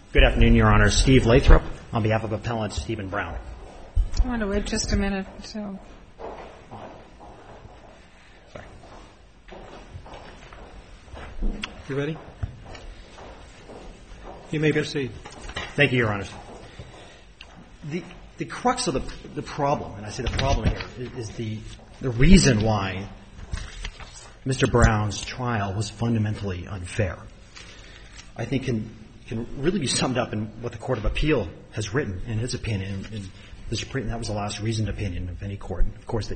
Good afternoon, Your Honor. Steve Lathrop on behalf of Appellant Stephen Brown. I want to wait just a minute. Sorry. You ready? You may proceed. Thank you, Your Honor. The crux of the problem, and I say the problem here, is the reason why Mr. Brown's trial was fundamentally unfair. I think can really be summed up in what the Court of Appeal has written in its opinion. In the Supreme, that was the last reasoned opinion of any court. Of course,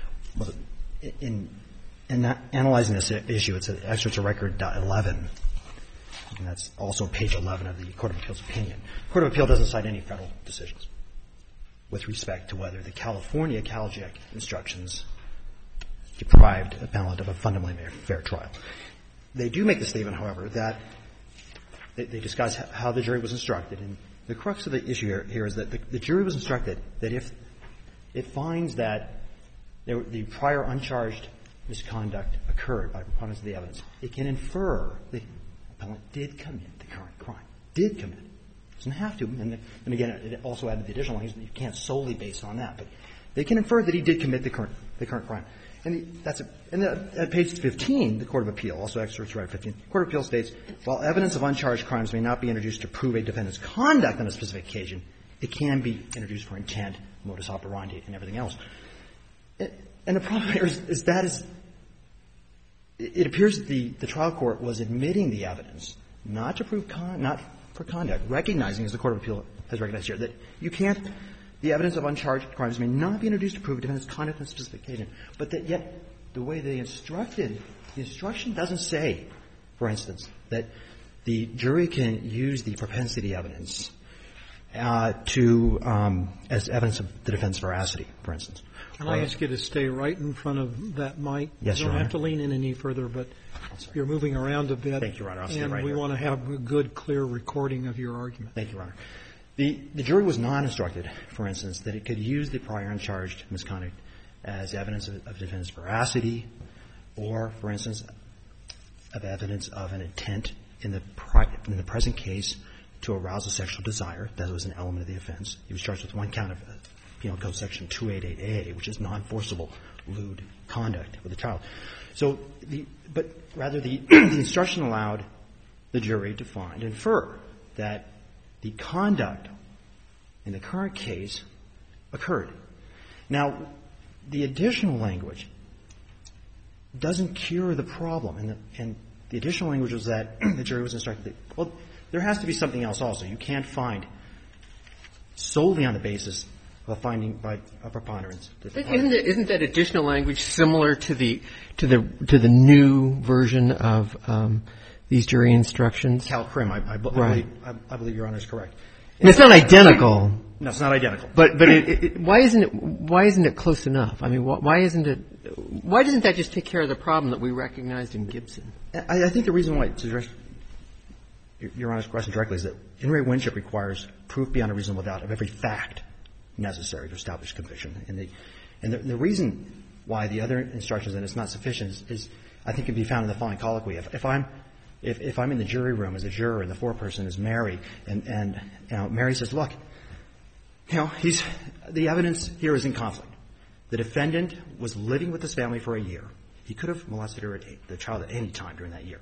in analyzing this issue, it's an excerpt of Record 11, and that's also page 11 of the Court of Appeal's opinion. The Court of Appeal doesn't cite any federal decisions with respect to whether the California CalJEC instructions deprived appellant of a fundamentally fair trial. They do make the statement, however, that they discuss how the jury was instructed. And the crux of the issue here is that the jury was instructed that if it finds that the prior uncharged misconduct occurred by preponderance of the evidence, it can infer the appellant did commit the current crime. Did commit. Doesn't have to. And again, it also added the additional language that you can't solely base on that. But they can infer that he did commit the current crime. And at page 15, the Court of Appeal, also excerpts right 15, the Court of Appeal states, while evidence of uncharged crimes may not be introduced to prove a defendant's conduct on a specific occasion, it can be introduced for intent, modus operandi, and everything else. And the problem here is that it appears that the trial court was admitting the evidence, not to prove not for conduct, recognizing, as the Court of Appeal has recognized here, that you can't the evidence of uncharged crimes may not be introduced to prove a defendant's conduct on a specific occasion, but that yet the way they instructed, the instruction doesn't say, for instance, that the jury can use the propensity evidence to as evidence of the defense veracity, for instance. Can I ask you to stay right in front of that mic? Yes, Your Honor. You don't have to lean in any further, but you're moving around a bit. Thank you, Your Honor. I'll stay right here. And we want to have a good, clear recording of your argument. Thank you, Your Honor. The jury was not instructed, for instance, that it could use the prior uncharged misconduct as evidence of defendant's veracity or, for instance, of evidence of an intent in the present case to arouse a sexual desire. That was an element of the offense. He was charged with one count of Penal Code Section 288A, which is non-forcible lewd conduct with a child. So but rather the instruction allowed the jury to find, infer that the conduct in the current case occurred. Now, the additional language doesn't cure the problem. And the additional language was that the jury was instructed that, well, there has to be something else also. You can't find solely on the basis of a finding by a preponderance. Isn't that additional language similar to the new version of these jury instructions? CalCrim, I believe Your Honor is correct. And it's not identical. No, it's not identical. But why isn't it close enough? I mean, why doesn't that just take care of the problem that we recognized in Gibson? I think the reason why, to address Your Honor's question directly, is that In re Winship requires proof beyond a reasonable doubt of every fact necessary to establish conviction. And the reason why the other instructions, and it's not sufficient, is I think can be found in the following colloquy. If I'm in the jury room as a juror and the foreperson is Mary, and you know, Mary says, look, you know, the evidence here is in conflict. The defendant was living with this family for a year. He could have molested the child at any time during that year.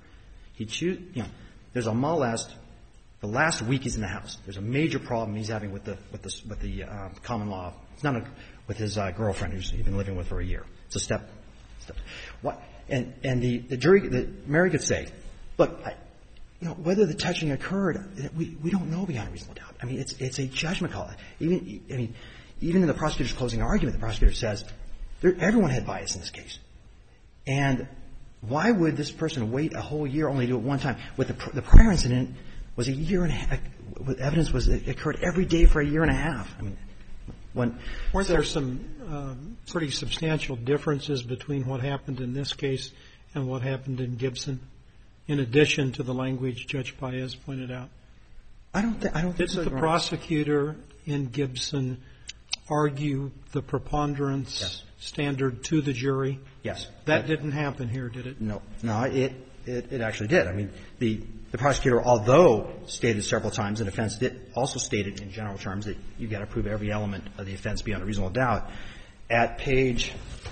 There's a molest. The last week he's in the house. There's a major problem he's having with the common law. It's not with his girlfriend who's been living with for a year. It's a step. What? And the jury, Mary could say, look, whether the touching occurred, we don't know beyond a reasonable doubt. I mean, it's a judgment call. Even in the prosecutor's closing argument, the prosecutor says everyone had bias in this case. And why would this person wait a whole year only to do it one time? With the prior incident was a year and a half. Evidence was it occurred every day for a year and a half. I mean, weren't there some pretty substantial differences between what happened in this case and what happened in Gibson, in addition to the language Judge Paez pointed out? I don't think so. Didn't the prosecutor in Gibson argue the preponderance standard to the jury? Yes. That didn't happen here, did it? No. it actually did. I mean, the prosecutor, although stated several times an offense, also stated in general terms that you've got to prove every element of the offense beyond a reasonable doubt. At page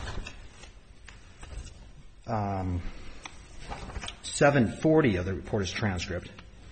740 of the reporter's transcript,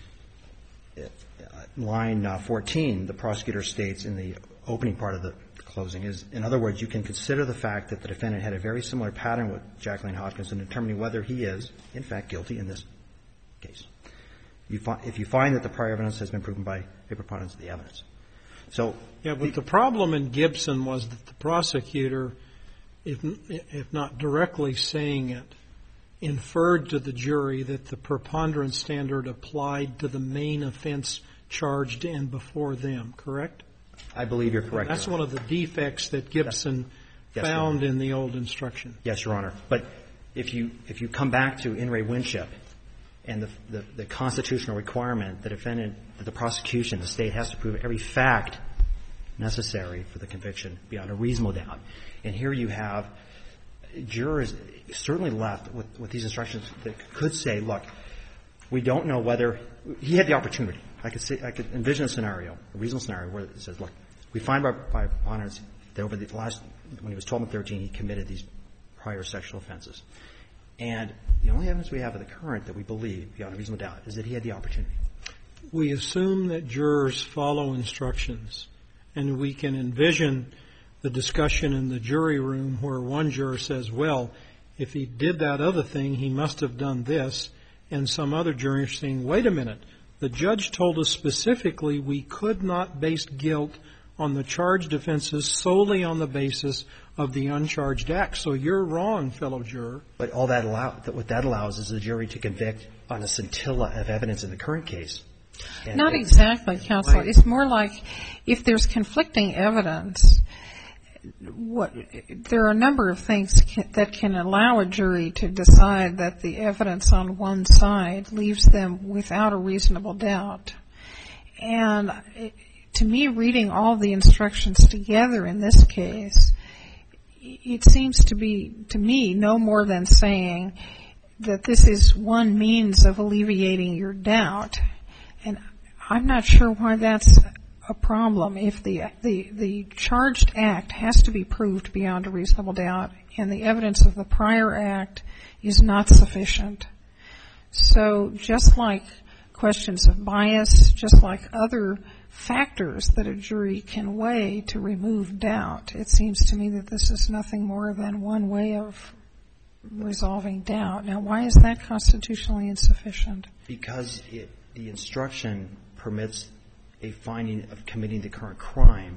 line 14, the prosecutor states in the opening part of the closing is, in other words, you can consider the fact that the defendant had a very similar pattern with Jacqueline Hopkins in determining whether he is, in fact, guilty in this case. If you find that the prior evidence has been proven by a preponderance of the evidence. So yeah, but the problem in Gibson was that the prosecutor, if not directly saying it, inferred to the jury that the preponderance standard applied to the main offense charged in before them, correct? I believe you're correct. That's one of the defects that Gibson found in the old instruction. Yes, Your Honor. But if you come back to In re Winship and the constitutional requirement, the defendant, the prosecution, the State has to prove every fact necessary for the conviction beyond a reasonable doubt. And here you have jurors certainly left with these instructions that could say, look, we don't know whether he had the opportunity. I could envision a scenario, a reasonable scenario where it says, look, we find by preponderance that over the last, when he was 12 and 13, he committed these prior sexual offenses. And the only evidence we have of the current that we believe beyond a reasonable doubt is that he had the opportunity. We assume that jurors follow instructions, and we can envision the discussion in the jury room where one juror says, well, if he did that other thing, he must have done this, and some other juror is saying, wait a minute, the judge told us specifically we could not base guilt on the charged offenses solely on the basis of the uncharged act. So you're wrong, fellow juror. But all that what that allows is the jury to convict on a scintilla of evidence in the current case. And not exactly, counsel. It's more like if there's conflicting evidence, there are a number of things that can allow a jury to decide that the evidence on one side leaves them without a reasonable doubt. And to me, reading all the instructions together in this case, it seems to be, to me, no more than saying that this is one means of alleviating your doubt. And I'm not sure why that's a problem. If the charged act has to be proved beyond a reasonable doubt and the evidence of the prior act is not sufficient. So just like questions of bias, just like other factors that a jury can weigh to remove doubt, it seems to me that this is nothing more than one way of resolving doubt. Now, why is that constitutionally insufficient? Because the instruction permits a finding of committing the current crime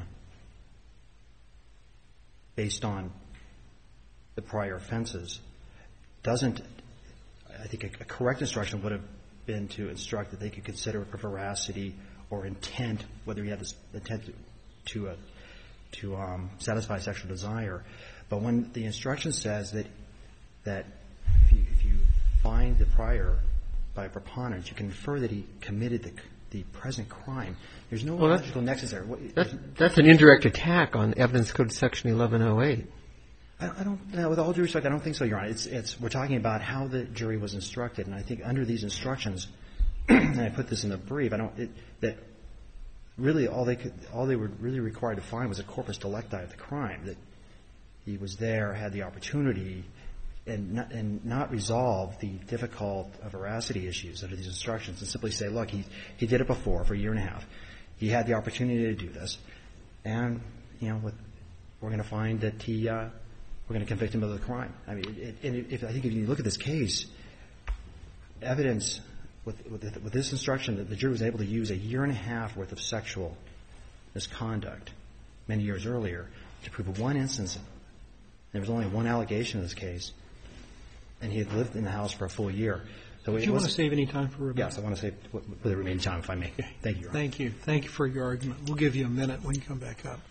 based on the prior offenses. Doesn't, I think a correct instruction would have been to instruct that they could consider it for veracity or intent, whether he had this intent to satisfy sexual desire. But when the instruction says that if you find the prior by preponderance, you can infer that he committed the present crime. There's no logical nexus there. That's an indirect attack on Evidence Code Section 1108. I don't, with all due respect, I don't think so, Your Honor. We're talking about how the jury was instructed, and I think under these instructions, and I put this in the brief, that really all they were really required to find was a corpus delicti of the crime, that he was there, had the opportunity, and not resolve the difficult veracity issues under these instructions, and simply say, look, he did it before for a year and a half. He had the opportunity to do this, and we're going to find that we're going to convict him of the crime. I mean, I think if you look at this case, evidence with this instruction that the jury was able to use a year and a half worth of sexual misconduct many years earlier to prove one instance. There was only one allegation in this case, and he had lived in the house for a full year. So do you want to save any time for rebuttal? Yes, I want to save for the remaining time, if I may. Thank you, Your Honor. Thank you. Thank you for your argument. We'll give you a minute when you come back up.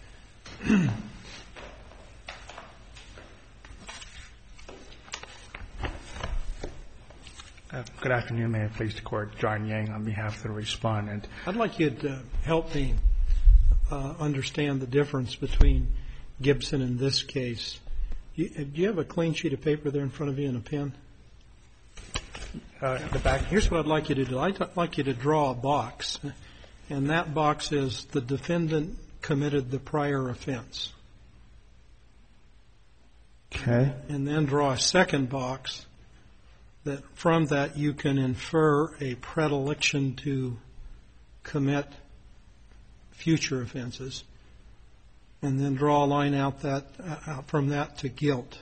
Good afternoon. May it please the Court. John Yang on behalf of the respondent. I'd like you to help me understand the difference between Gibson and this case. Do you have a clean sheet of paper there in front of you and a pen? the back. Here's what I'd like you to do. I'd like you to draw a box, and that box is the defendant committed the prior offense. Okay. And then draw a second box that from that you can infer a predilection to commit future offenses, and then draw a line out from that to guilt.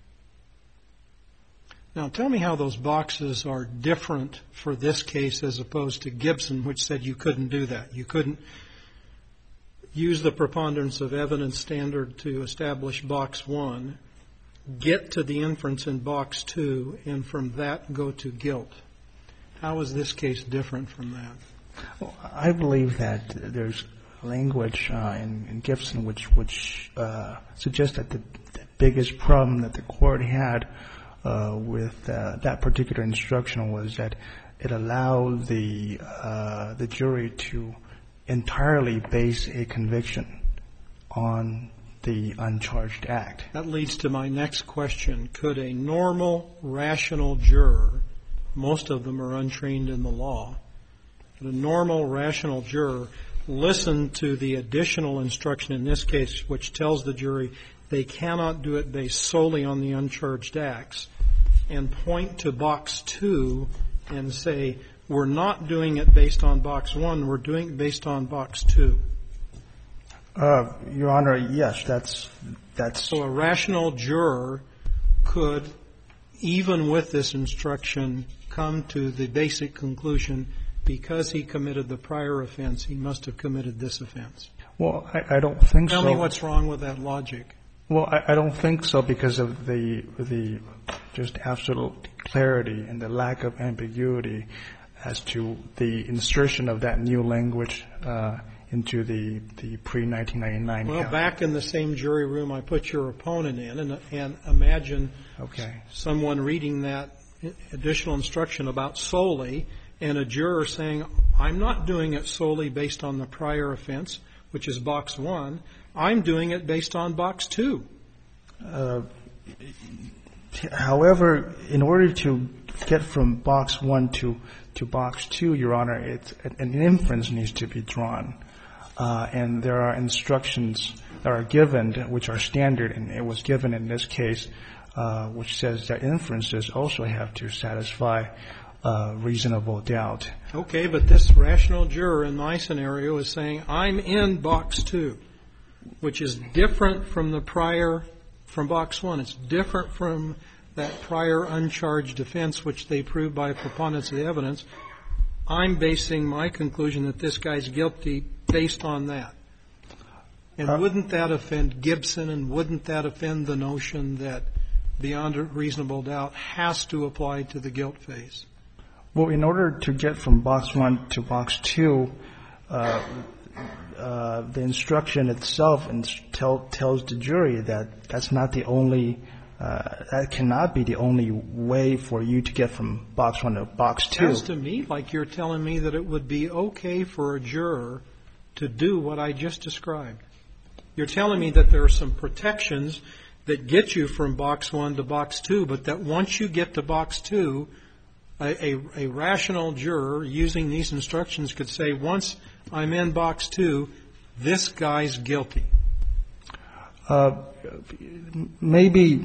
Now, tell me how those boxes are different for this case as opposed to Gibson, which said you couldn't do that. You couldn't use the preponderance of evidence standard to establish box 1, get to the inference in box 2, and from that go to guilt. How is this case different from that? Well, I believe that there's language in Gibson which suggests that the biggest problem that the court had with that particular instruction was that it allowed the jury to entirely base a conviction on the uncharged act. That leads to my next question. Could a normal, rational juror, most of them are untrained in the law, could a normal, rational juror listen to the additional instruction in this case which tells the jury they cannot do it based solely on the uncharged acts, and point to box 2 and say, we're not doing it based on box 1, we're doing it based on box 2? Your Honor, yes, that's. So a rational juror could, even with this instruction, come to the basic conclusion because he committed the prior offense, he must have committed this offense. Well, I don't think so. Tell me what's wrong with that logic. Well, I don't think so because of the just absolute clarity and the lack of ambiguity as to the insertion of that new language into the pre-1999 Well, count. back in the same jury room I put your opponent in, and imagine someone reading that additional instruction about solely, and a juror saying, I'm not doing it solely based on the prior offense, which is box 1. I'm doing it based on box 2. However, in order to get from box 1 to box 2, Your Honor, an inference needs to be drawn. And there are instructions that are given which are standard, and it was given in this case, which says that inferences also have to satisfy reasonable doubt. Okay, but this rational juror in my scenario is saying, I'm in box 2, which is different from the prior, from box 1. It's different from that prior uncharged offense, which they proved by preponderance of the evidence. I'm basing my conclusion that this guy's guilty based on that. And wouldn't that offend Gibson, and wouldn't that offend the notion that beyond a reasonable doubt has to apply to the guilt phase? Well, in order to get from box 1 to box 2, the instruction itself tells the jury that that's not the only that cannot be the only way for you to get from box 1 to box 2. It sounds to me like you're telling me that it would be okay for a juror to do what I just described. You're telling me that there are some protections that get you from box 1 to box 2, but that once you get to box 2, a rational juror using these instructions could say, once I'm in box 2, this guy's guilty. Maybe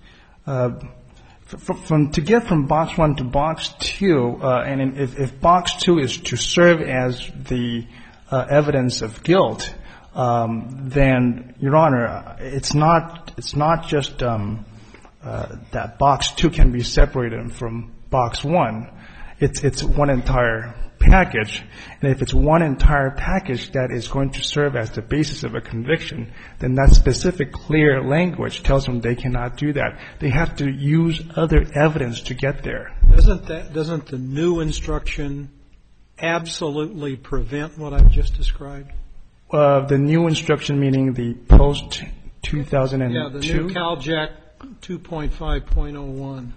to get from box 1 to box 2, and if box 2 is to serve as the evidence of guilt, then, Your Honor, it's not just that box 2 can be separated from box 1. It's one entire package. And if it's one entire package that is going to serve as the basis of a conviction, then that specific clear language tells them they cannot do that. They have to use other evidence to get there. Doesn't the new instruction absolutely prevent what I've just described? The new instruction, meaning the post-2002? Yeah, the new CalJAC 2.5.01.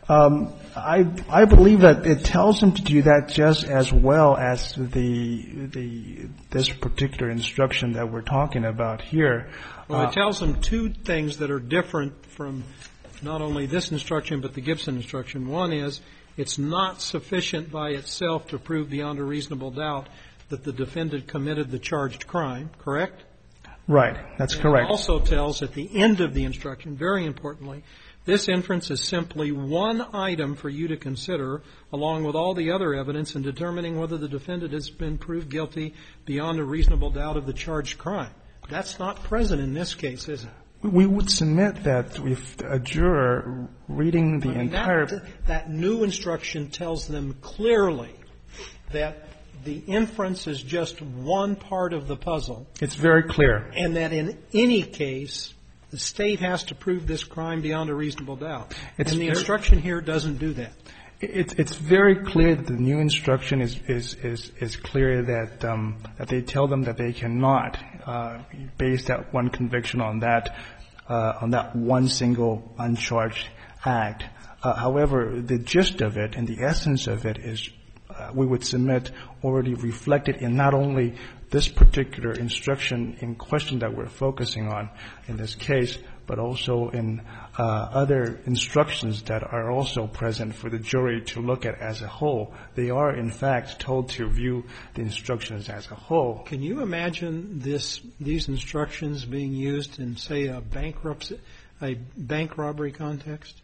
I believe that it tells them to do that just as well as this particular instruction that we're talking about here. Well, it tells them two things that are different from not only this instruction but the Gibson instruction. One is it's not sufficient by itself to prove beyond a reasonable doubt that the defendant committed the charged crime, correct? Right. That's correct. It also tells at the end of the instruction, very importantly, this inference is simply one item for you to consider, along with all the other evidence, in determining whether the defendant has been proved guilty beyond a reasonable doubt of the charged crime. That's not present in this case, is it? We would submit that if a juror reading the entire... That new instruction tells them clearly that the inference is just one part of the puzzle. It's very clear. And that in any case, the State has to prove this crime beyond a reasonable doubt. And the instruction here doesn't do that. It's very clear that the new instruction is clear that they tell them that they cannot base that one conviction on that one single uncharged act. However, the gist of it and the essence of it is we would submit already reflected in not only this particular instruction in question that we're focusing on in this case, but also in other instructions that are also present for the jury to look at as a whole. They are, in fact, told to view the instructions as a whole. Can you imagine these instructions being used in, say, a bank robbery context?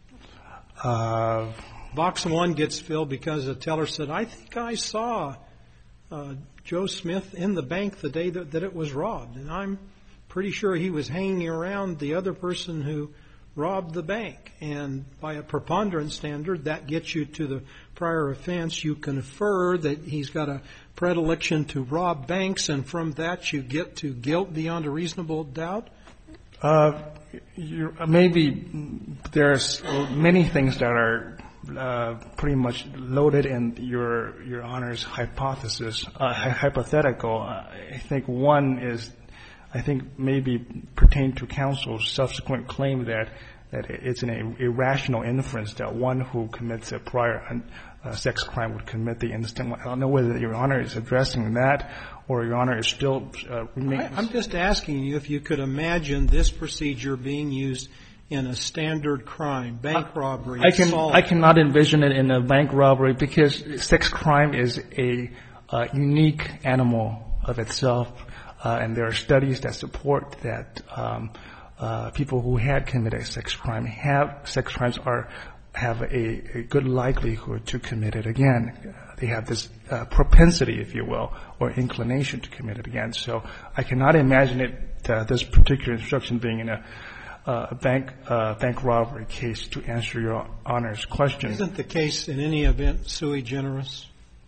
Box 1 gets filled because a teller said, I think I saw Joe Smith in the bank the day that it was robbed, and I'm pretty sure he was hanging around the other person who robbed the bank. And by a preponderance standard, that gets you to the prior offense. You can infer that he's got a predilection to rob banks, and from that you get to guilt beyond a reasonable doubt? Maybe there's many things that are pretty much loaded in your Honor's hypothesis, hypothetical. I think one is, maybe pertain to counsel's subsequent claim that it's an irrational inference that one who commits a prior sex crime would commit the instant one. I don't know whether Your Honor is addressing that or Your Honor is still I'm just asking you if you could imagine this procedure being used in a standard crime, bank robbery, assault. I cannot envision it in a bank robbery because sex crime is a unique animal of itself, and there are studies that support that people who had committed sex crimes have a good likelihood to commit it again. They have this propensity, if you will, or inclination to commit it again. So I cannot imagine this particular instruction being in a bank robbery case, to answer Your Honor's question. Isn't the case in any event sui generis?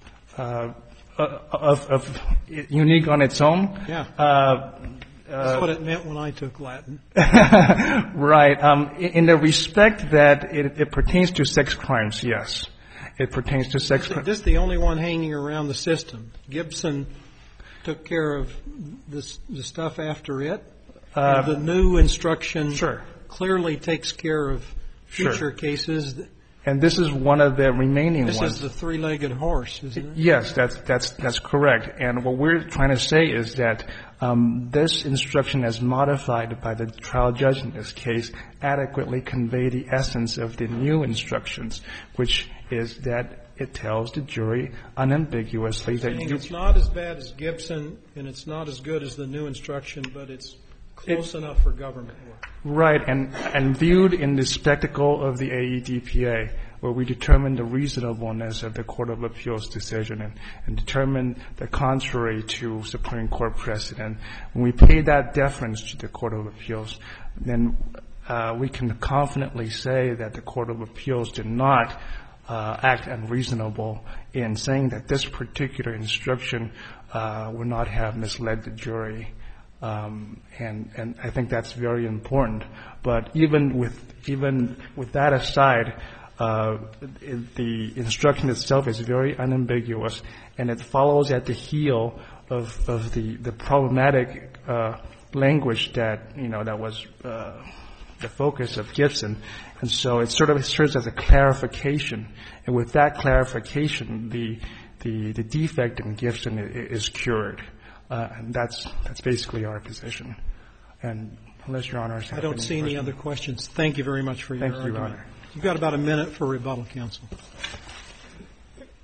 Of unique on its own? Yeah. That's what it meant when I took Latin. Right. In the respect that it pertains to sex crimes, yes. It pertains to sex crimes. This is the only one hanging around the system. Gibson took care of the stuff after it. The new instruction clearly takes care of future cases. And this is one of the remaining ones. This is the three-legged horse, isn't it? Yes, that's correct. And what we're trying to say is that this instruction, as modified by the trial judge in this case, adequately convey the essence of the new instructions, which is that it tells the jury unambiguously that it's not as bad as Gibson and it's not as good as the new instruction, but it's close enough for government work. Right, and viewed in the spectacle of the AEDPA, where we determine the reasonableness of the Court of Appeals decision and determine the contrary to Supreme Court precedent. When we pay that deference to the Court of Appeals, then we can confidently say that the Court of Appeals did not act unreasonable in saying that this particular instruction would not have misled the jury. And I think that's very important. But even with that aside, the instruction itself is very unambiguous, and it follows at the heel of the problematic language that was the focus of Gibson. And so it sort of serves as a clarification. And with that clarification, the defect in Gibson is cured. And that's basically our position. And unless Your Honor has I don't see any other questions. Thank you very much for your argument. Thank you, Your Honor. You've got about a minute for rebuttal, counsel.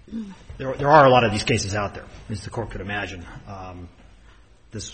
there are a lot of these cases out there, as the Court could imagine. This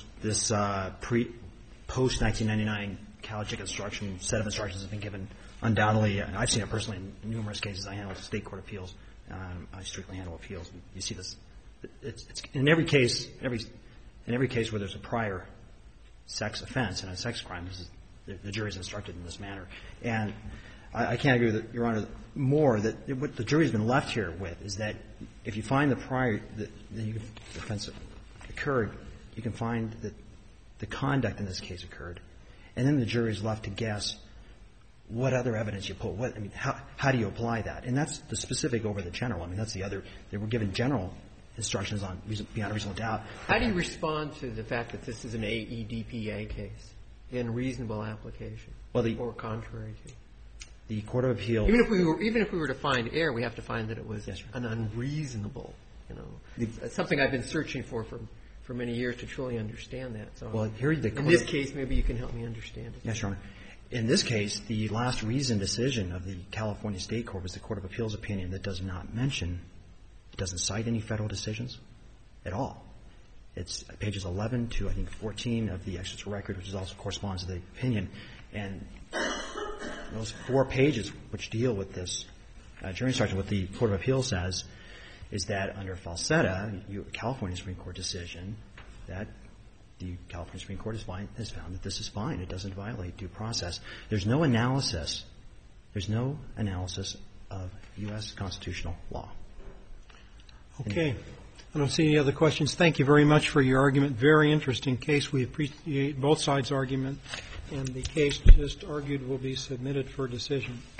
post-1999 Calgic instruction, set of instructions has been given undoubtedly, and I've seen it personally in numerous cases. I handle state court appeals. I strictly handle appeals. You see this. It's in every case, where there's a prior sex offense and a sex crime, the jury is instructed in this manner. And I can't agree with Your Honor more that what the jury's been left here with is that if you find the prior the offense occurred, you can find that the conduct in this case occurred, and then the jury's left to guess what other evidence you pull. How do you apply that? And that's the specific over the general. I mean, that's the other. They were given general instructions on beyond reasonable doubt. How do you respond to the fact that this is an AEDPA case, in reasonable application, or contrary to? The Court of Appeals. Even if we were to find error, we have to find that it was an unreasonable. It's something I've been searching for many years to truly understand that. So, in this case, maybe you can help me understand it. Yes, Your Honor. In this case, the last reasoned decision of the California State Court was the Court of Appeals opinion that does not mention, it doesn't cite any federal decisions at all. It's pages 11 to, I think, 14 of the excerpt record, which also corresponds to the opinion. And those 4 pages which deal with this jury instruction, what the Court of Appeals says is that under Falsetta, California Supreme Court decision, that the California Supreme Court has found that this is fine. It doesn't violate due process. There's no analysis. There's no analysis of U.S. constitutional law. Okay. I don't see any other questions. Thank you very much for your argument. Very interesting case. We appreciate both sides' argument. And the case just argued will be submitted for decision.